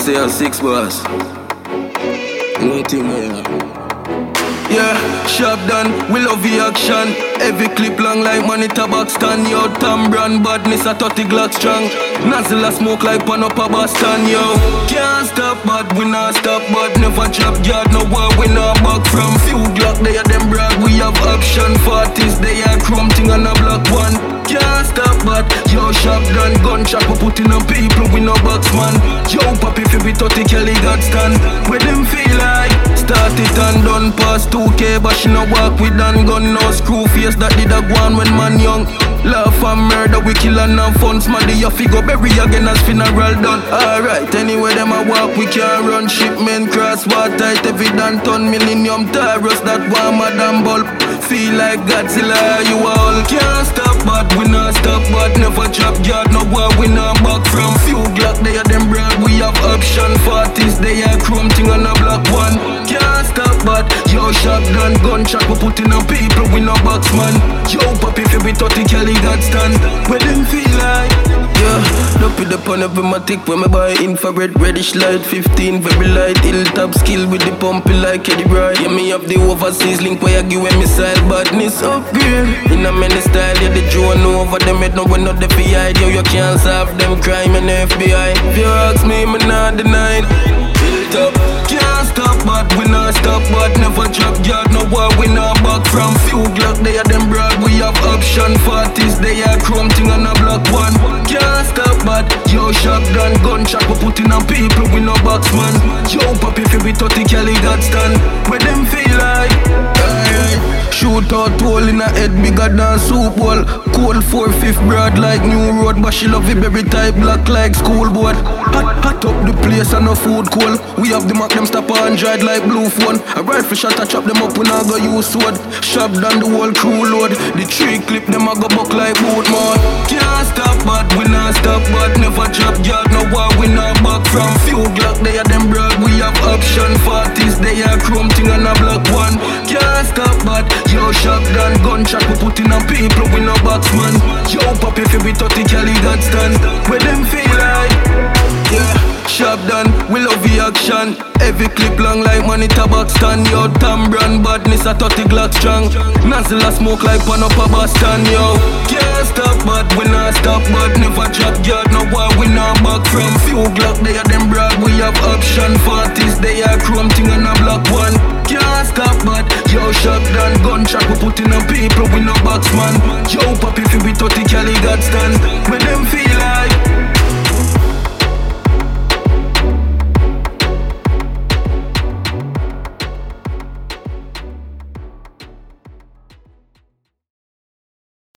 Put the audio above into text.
say a 6 boss. Nothing more. Yeah, shop done, we love the action. Every clip long like money tabac stand. Yo, Tom brand badness a 30 Glock strong. Nozzle a smoke like pan up a Boston. Yo, can't stop but we not stop but never drop yard. No war we not back from. Few Glock they are them brag. We have option 40s they are chrome thing on a block one. Can't stop but yo shop done. Gunshot we put in on people we no box man. Yo pop if you be 30 Kelly God stand. Where them feel like start it and done past 2K but she no walk with and gun. No screw face that did a go on when man young. Laugh and murder we kill and have fun. Smaddy your figure bury again as funeral done. Alright anyway them a walk we can run. Shipment cross water heavy than ton. Millennium Taurus that warm a damn bulb. Feel like Godzilla you all. Can't stop but we not stop but never drop yard. No war we not back from. Few Glock they are them brand. We have option 40s they are chrome thing on a block one. Can't stop but yo shot done. Gunshot we put in on people we no box man. Yo pop if you be 30 Kelly God stand. Where them feel like yeah, look with the pan of my tick when me buy infrared reddish light 15 very light, hilltop skill with the pumpy like Eddie Bright. Yeah, me have the overseas link where I give a missile badness upgrade. In a many style, yeah, the drone over them head no one not the PI. Yo, you can't solve them crime in the FBI. If you ask me, me not deny it. Hilltop, can't stop but we not stop but never drop yard. No war we not back from. Few Glock they are them brag. We have option 40s they are chrome thing on a block one. Can't stop but yo shop done. Gunshot we put in on people we no box man. Yo pop if you be 30 Kelly God stand. Where them feel like shoot out hole in a head bigger than soup bowl. Cold 4/5 broad like new road. But she love it berry type black like school board. Hot up the place and no food cold. We have the Mac them stop Android like blue phone. A rifle shot a chop them up when I go use sword. Shop down the whole crew load. The tree clip them a go buck like boot man. Can't stop but we not stop but never drop yard. No war we not back from. Few Glock they are them brag. We have option 40s they are chrome thing on a block one. Can't stop but yo shop done. Gunshot we put in on people we no box man. Yo pop if you be 30 Kelly God stand. Where them feel like yeah, shop done, we love the action. Every clip long like money tabac stand. Yo, Tom brand badness a 30 Glock strong. Nozzle a smoke like pan up a Boston. Yo, can't stop but we not stop but never drop yard. No war we not back from. Few Glock they are them brag. We have option 40s they are chrome thing on a block one. Can't stop but yo shot done. Gunshot we put in on people we no box man. Yo pop if you be 30 Kelly God stand. Where them feel like